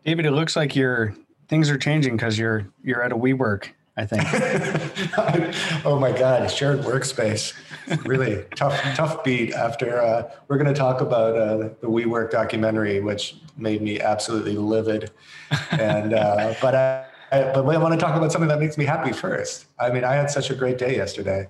David, it looks like things are changing because you're at a WeWork, I think. Oh my God, shared workspace. Really tough beat after we're going to talk about the WeWork documentary, which made me absolutely livid. And but I want to talk about something that makes me happy first. I mean, I had such a great day yesterday.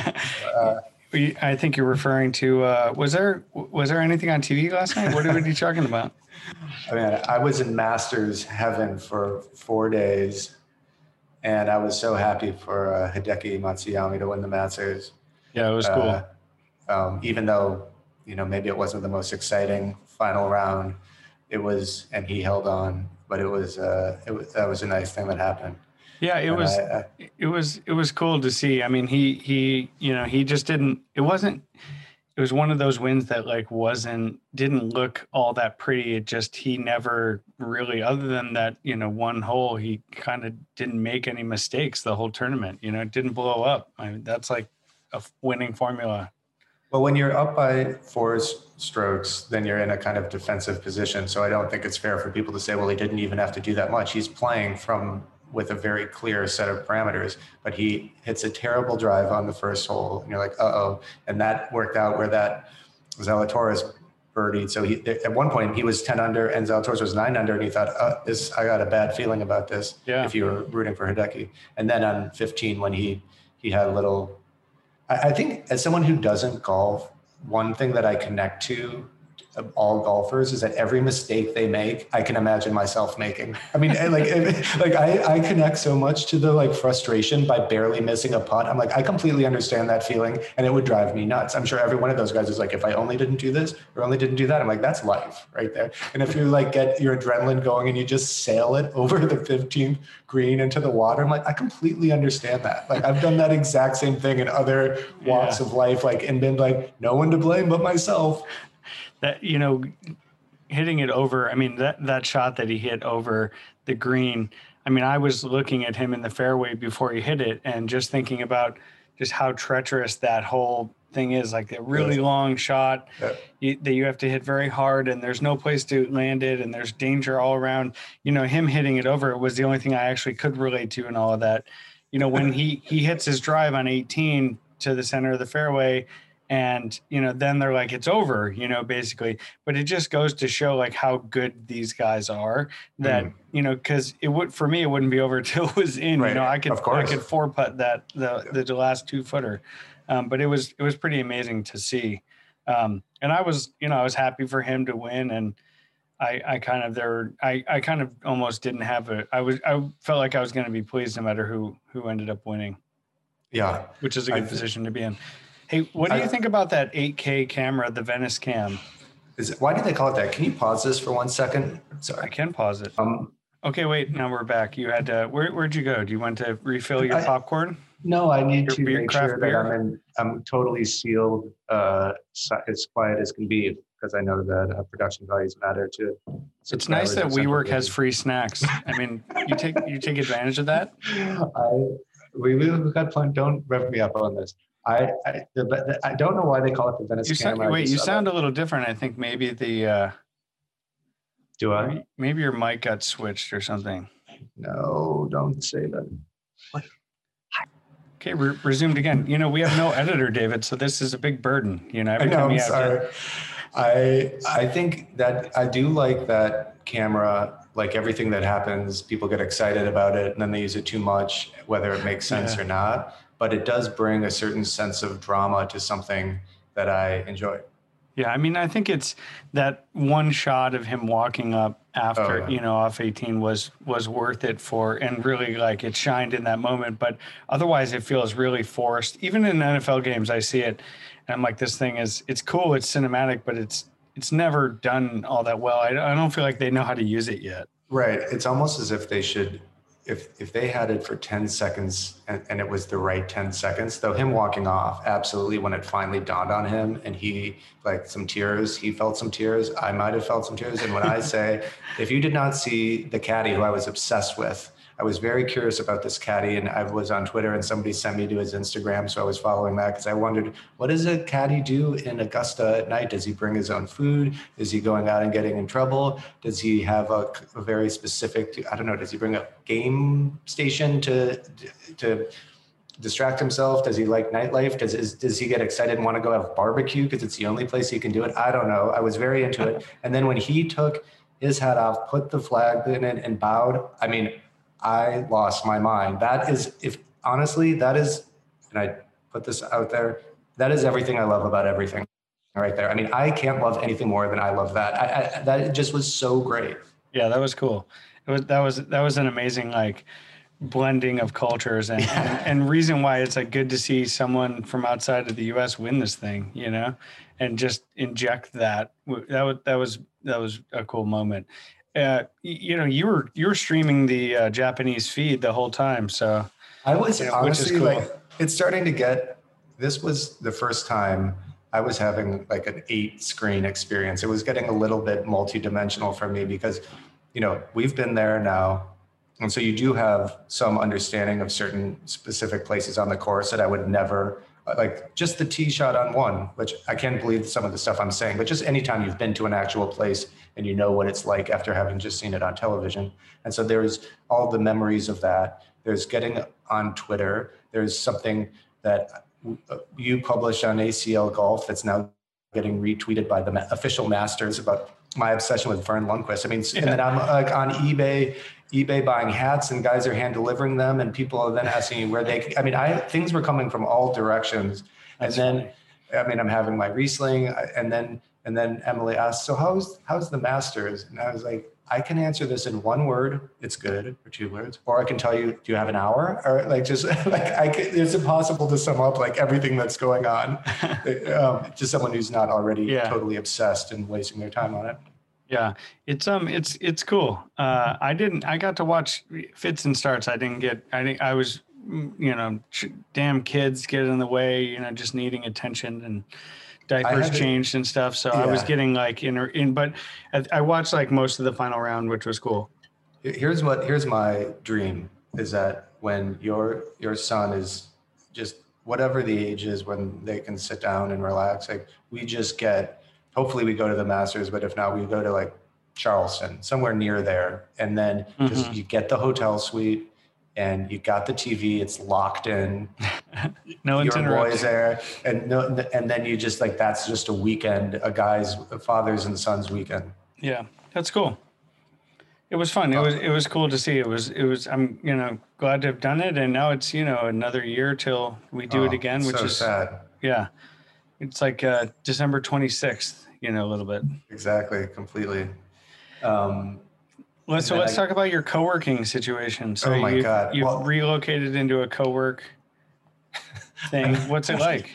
I think you're referring to was there anything on TV last night? What are you talking about? I mean, I was in Masters heaven for 4 days, and I was so happy for Hideki Matsuyama to win the Masters. Yeah, it was cool. Even though, maybe it wasn't the most exciting final round, it was, and he held on, but that was a nice thing that happened. Yeah, And it was cool to see. I mean, he just didn't. It was one of those wins that didn't look all that pretty. He never really, other than that, one hole, he kind of didn't make any mistakes the whole tournament. It didn't blow up. I mean, that's like a winning formula. Well, when you're up by four strokes, then you're in a kind of defensive position. So I don't think it's fair for people to say, well, he didn't even have to do that much. He's playing with a very clear set of parameters, but he hits a terrible drive on the first hole, and you're like, uh-oh. And that worked out where that Zalatoris birdied. So at one point he was 10 under and Zalatoris was 9 under, and he thought, I got a bad feeling about this. Yeah. If you were rooting for Hideki. And then on 15, when he had a little, I think as someone who doesn't golf, one thing that I connect to all golfers is that every mistake they make, I can imagine myself making. I mean, I connect so much to the frustration by barely missing a putt. I'm like, I completely understand that feeling, and it would drive me nuts. I'm sure every one of those guys is like, if I only didn't do this or only didn't do that, I'm like, that's life right there. And if you get your adrenaline going and you just sail it over the 15th green into the water, I'm like, I completely understand that. I've done that exact same thing in other walks of life, and been like, no one to blame but myself. That, hitting it over, I mean, that shot that he hit over the green, I mean, I was looking at him in the fairway before he hit it and just thinking about just how treacherous that whole thing is, like a really long shot that you have to hit very hard, and there's no place to land it, and there's danger all around. Him hitting it over was the only thing I actually could relate to in all of that. When he hits his drive on 18 to the center of the fairway, and, then they're like, it's over, basically. But it just goes to show how good these guys are, that, because for me, it wouldn't be over till it was in. Right. I could 4-putt that the last 2-footer. But it was pretty amazing to see. And I was happy for him to win. And I kind of almost didn't have I felt like I was going to be pleased no matter who ended up winning. Yeah. Which is a good position to be in. Hey, what do you think about that 8K camera, the Venice Cam? Why do they call it that? Can you pause this for 1 second? Sorry. I can pause it. Okay, wait. Now we're back. You had to. Where'd you go? Do you want to refill your popcorn? No, I need to make sure that I'm totally sealed, as quiet as can be, because I know that production values matter too. It's nice that WeWork has free snacks. I mean, you take advantage of that. We've got fun. Don't rev me up on this. I don't know why they call it the Venice camera. You sound a little different. I think maybe Do I? Maybe your mic got switched or something. No, don't say that. What? Okay, resumed again. We have no editor, David, so this is a big burden. Every time I'm sorry. I think that I do like that camera. Like everything that happens, people get excited about it, and then they use it too much, whether it makes sense or not. But it does bring a certain sense of drama to something that I enjoy. Yeah, I mean, I think it's that one shot of him walking up after, off 18 was worth it and really it shined in that moment. But otherwise, it feels really forced. Even in NFL games, I see it, and I'm like, this thing it's cool, it's cinematic, but it's never done all that well. I don't feel like they know how to use it yet. Right. It's almost as if they should. If they had it for 10 seconds and it was the right 10 seconds, though him walking off, absolutely, when it finally dawned on him and he felt some tears, I might have felt some tears. And when I say, if you did not see the caddy who I was obsessed with I was very curious about this caddy, and I was on Twitter and somebody sent me to his Instagram. So I was following that because I wondered, what does a caddy do in Augusta at night? Does he bring his own food? Is he going out and getting in trouble? Does he have a very specific, I don't know, does he bring a game station to distract himself? Does he like nightlife? Does he get excited and want to go have barbecue because it's the only place he can do it? I don't know. I was very into it. And then when he took his hat off, put the flag in it and bowed, I mean, I lost my mind. That is, if honestly, that is, and I put this out there, that is everything I love about everything right there. I mean, I can't love anything more than I love that. That just was so great. Yeah, that was cool. That was an amazing, like, blending of cultures and reason why it's like good to see someone from outside of the US win this thing, you know, and just inject that. That was a cool moment. You know, you were streaming the Japanese feed the whole time. So I was, you know, honestly, cool. like, it's starting to get, this was the first time I was having like an 8-screen experience. It was getting a little bit multi-dimensional for me because, you know, we've been there now. And so you do have some understanding of certain specific places on the course that I would never, like just the tee shot on one, which I can't believe some of the stuff I'm saying, but just anytime you've been to an actual place and you know what it's like after having just seen it on television. And so there's all the memories of that. There's getting on Twitter. There's something that you published on ACL Golf that's now getting retweeted by the official masters about my obsession with Vern Lundquist. I mean, and then I'm like on eBay buying hats and guys are hand delivering them and people are then asking me where they, I mean, things were coming from all directions. That's and then, funny. I mean, I'm having my Riesling and then Emily asked, so how's the Masters? And I was like, I can answer this in one word, it's good, or 2 words, or I can tell you, do you have an hour? Or like, just like, it's impossible to sum up like everything that's going on to someone who's not already totally obsessed and wasting their time on it. Yeah, it's cool. I got to watch fits and starts. I was, you know, damn kids get in the way, you know, just needing attention and diapers changed and stuff. So I was getting like but I watched like most of the final round, which was cool. Here's my dream is that when your son is just whatever the age is, when they can sit down and relax, like we just hopefully we go to the Masters, but if not, we go to like Charleston, somewhere near there. And then just you get the hotel suite and you got the TV, it's locked in. No one's your boys there. And then you just like, that's just a weekend, a fathers and sons weekend. Yeah, that's cool. It was fun. It was cool to see. It was, I'm, you know, glad to have done it. And now it's, you know, another year till we do it again, which is sad. Yeah. It's like December 26th, you know, a little bit. Exactly. Completely. Let's talk about your co-working situation. So God. You've relocated into a co-work thing. What's it like?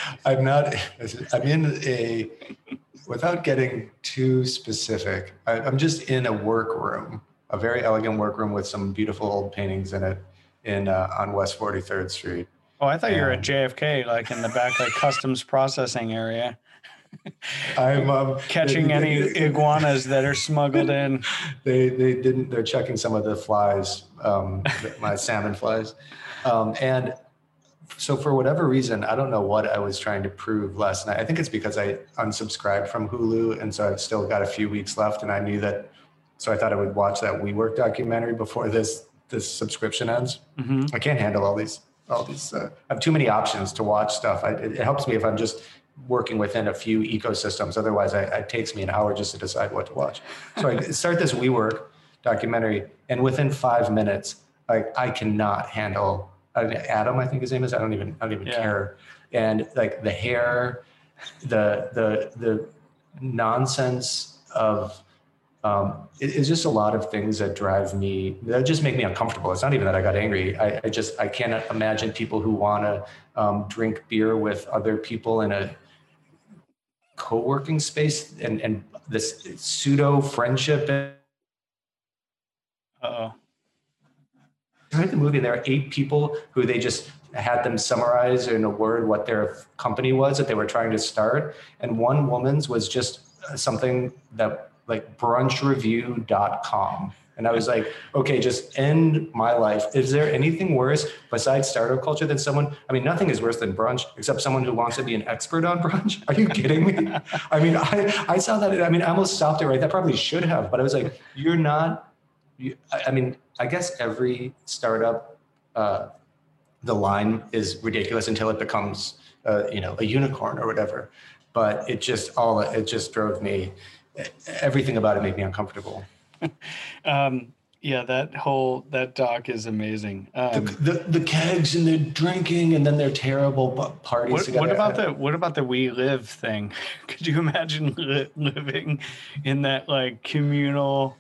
Without getting too specific, I'm just in a workroom, a very elegant workroom with some beautiful old paintings in it on West 43rd Street. Oh, I thought you were at JFK, like in the back, like customs processing area. I'm catching any iguanas that are smuggled in. They're checking some of the flies, my salmon flies. And so for whatever reason, I don't know what I was trying to prove last night. I think it's because I unsubscribed from Hulu. And so I've still got a few weeks left. And I knew that, so I thought I would watch that WeWork documentary before this subscription ends. Mm-hmm. I can't handle all these, I have too many options to watch stuff. It helps me if I'm just working within a few ecosystems. Otherwise, it takes me an hour just to decide what to watch. So I start this WeWork documentary, and within 5 minutes, I cannot handle Adam. I think his name is. I don't even care. And like the hair, the nonsense of. It's just a lot of things that just make me uncomfortable. It's not even that I got angry. I can't imagine people who want to drink beer with other people in a co-working space and this pseudo friendship. Uh-oh. I read the movie. There are 8 people who they just had them summarize in a word what their company was that they were trying to start. And one woman's was just something that like brunchreview.com. And I was like, okay, just end my life. Is there anything worse besides startup culture than someone, I mean, nothing is worse than brunch except someone who wants to be an expert on brunch. Are you kidding me? I mean, I saw that. I mean, I almost stopped it right. That probably should have, but I was like, you're not, I mean, I guess every startup, the line is ridiculous until it becomes, a unicorn or whatever. But it just drove me, everything about it made me uncomfortable. Yeah, that doc is amazing. The kegs and the drinking and then their terrible parties together. What about the We Live thing? Could you imagine living in that like communal?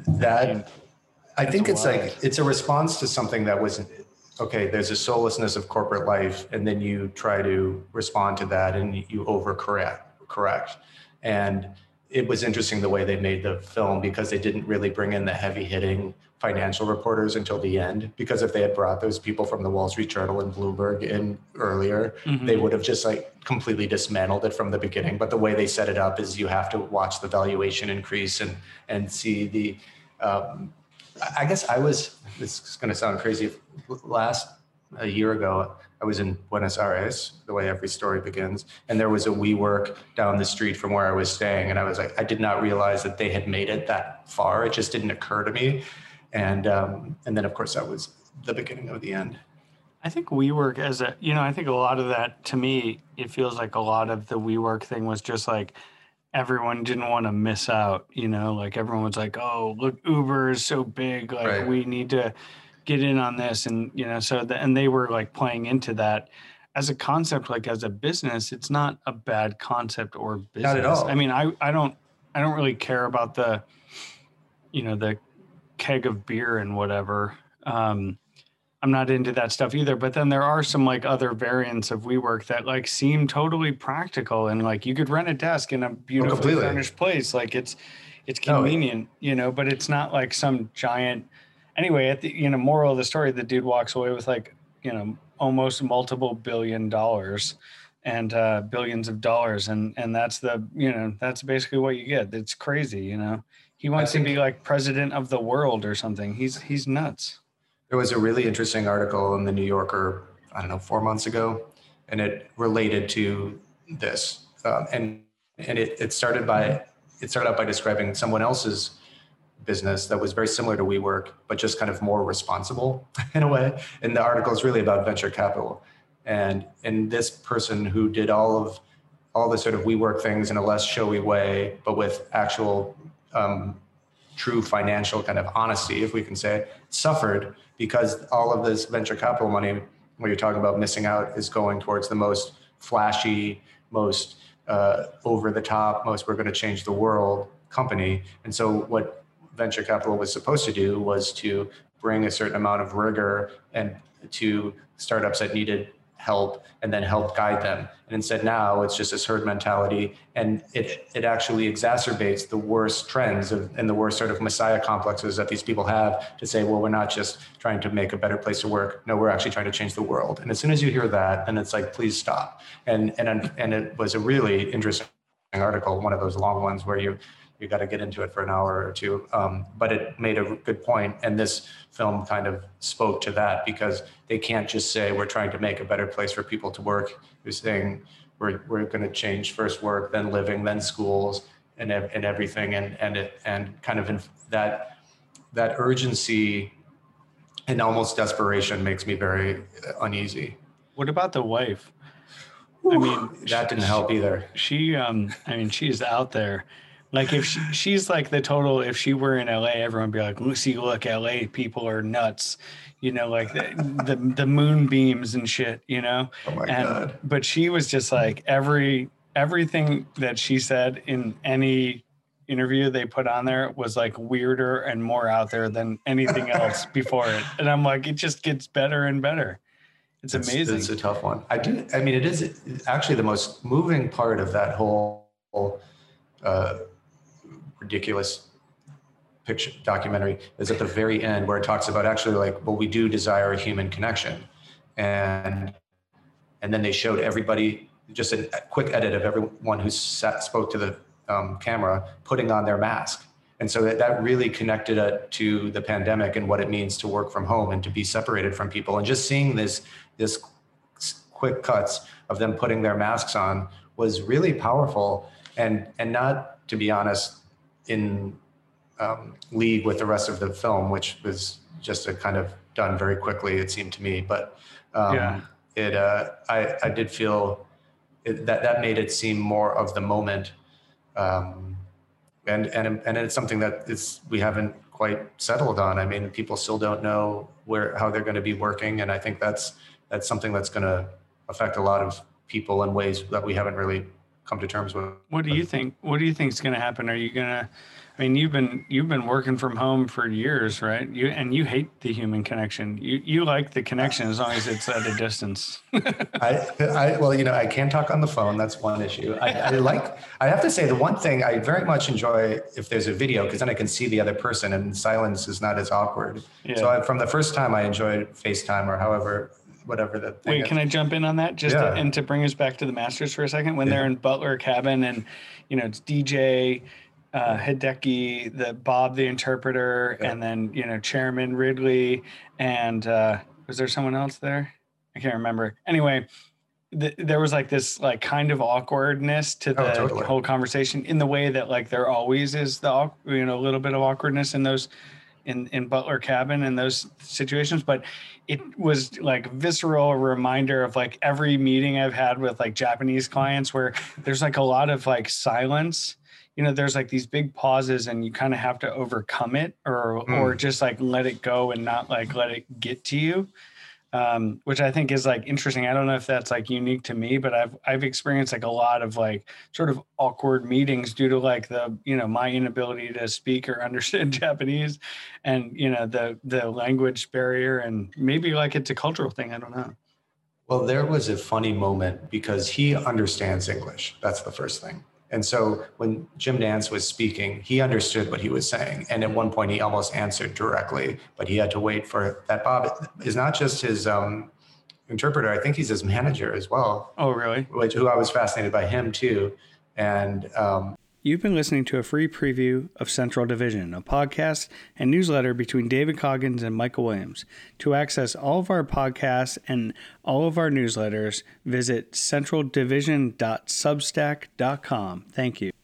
I think it's wild. Like it's a response to something that was okay. There's a soullessness of corporate life, and then you try to respond to that, and you overcorrect. And it was interesting the way they made the film because they didn't really bring in the heavy hitting financial reporters until the end. Because if they had brought those people from the Wall Street Journal and Bloomberg in earlier, they would have just like completely dismantled it from the beginning. But the way they set it up is you have to watch the valuation increase and see the, I guess this is going to sound crazy. A year ago, I was in Buenos Aires, the way every story begins, and there was a WeWork down the street from where I was staying. And I was like, I did not realize that they had made it that far. It just didn't occur to me. And then of course that was the beginning of the end. I think WeWork I think a lot of that, to me, it feels like a lot of the WeWork thing was just like, everyone didn't want to miss out, like everyone was like, oh, look, Uber is so big. Like right. We need to get in on this. And, and they were like playing into that as a concept, like as a business, it's not a bad concept or business. Not at all. I mean, I don't really care about the keg of beer and whatever. I'm not into that stuff either, but then there are some like other variants of WeWork that like seem totally practical and like you could rent a desk in a beautifully furnished place. Like it's convenient, but it's not like some giant. Anyway, at the moral of the story, the dude walks away with like almost multiple $1 billion and billions of dollars, and that's that's basically what you get. It's crazy, He wants to be like president of the world or something. He's nuts. There was a really interesting article in the New Yorker, I don't know, 4 months ago, and it related to this, and it started out by describing someone else's business that was very similar to WeWork, but just kind of more responsible in a way. And the article is really about venture capital. And this person who did all the sort of WeWork things in a less showy way, but with actual true financial kind of honesty, if we can say, suffered because all of this venture capital money, when you're talking about missing out, is going towards the most flashy, most over the top, most we're going to change the world company. And so what venture capital was supposed to do was to bring a certain amount of rigor and to startups that needed help and then help guide them. And instead now it's just this herd mentality, and it actually exacerbates the worst trends and the worst sort of messiah complexes that these people have to say, well, we're not just trying to make a better place to work. No, we're actually trying to change the world. And as soon as you hear that, then it's like, please stop. And it was a really interesting article, one of those long ones where you got to get into it for an hour or two. But it made a good point. And this film kind of spoke to that because they can't just say, we're trying to make a better place for people to work. They're saying, we're going to change first work, then living, then schools and everything. And kind of that urgency and almost desperation makes me very uneasy. What about the wife? I mean, that didn't help either. She's out there. Like if she's like the total, if she were in LA, everyone would be like, look, LA people are nuts, like the moonbeams and shit, Oh my God. But she was just like everything that she said in any interview they put on there was like weirder and more out there than anything else before it. And I'm like, it just gets better and better. It's amazing. It's a tough one. It is actually the most moving part of that whole ridiculous picture documentary is at the very end where it talks about actually like, well, we do desire a human connection. And then they showed everybody, just a quick edit of everyone who spoke to the camera, putting on their mask. And so that really connected it to the pandemic and what it means to work from home and to be separated from people. And just seeing this quick cuts of them putting their masks on was really powerful, and not, to be honest, in league with the rest of the film, which was just a kind of done very quickly, it seemed to me. But I did feel that made it seem more of the moment. And it's something that we haven't quite settled on. I mean, people still don't know how they're going to be working. And I think that's something that's going to affect a lot of people in ways that we haven't really come to terms with. What do you think? What do you think is going to happen? Are you going to, I mean, you've been working from home for years, right? You hate the human connection. You like the connection as long as it's at a distance. Well, I can talk on the phone. That's one issue. I have to say, the one thing I very much enjoy if there's a video, because then I can see the other person and silence is not as awkward. Yeah. So from the first time I enjoyed FaceTime or whatever the thing. Wait, can I jump in on that to bring us back to the Masters for a second? When they're in Butler Cabin and, it's DJ, Hideki, Bob the interpreter, and then, Chairman Ridley, and was there someone else there? I can't remember. Anyway, there was like this like kind of awkwardness to the whole conversation, in the way that like there always is a little bit of awkwardness in those in Butler Cabin in those situations. But it was like visceral reminder of like every meeting I've had with like Japanese clients where there's like a lot of like silence. There's like these big pauses and you kind of have to overcome it or just like let it go and not like let it get to you, which I think is like interesting. I don't know if that's like unique to me, but I've experienced like a lot of like sort of awkward meetings due to like my inability to speak or understand Japanese and, the language barrier, and maybe like it's a cultural thing. I don't know. Well, there was a funny moment because he understands English. That's the first thing. And so when Jim Nantz was speaking, he understood what he was saying. And at one point he almost answered directly, but he had to wait for that. Bob is not just his interpreter. I think he's his manager as well. Oh, really? Who I was fascinated by him too. And you've been listening to a free preview of Central Division, a podcast and newsletter between David Coggins and Michael Williams. To access all of our podcasts and all of our newsletters, visit centraldivision.substack.com. Thank you.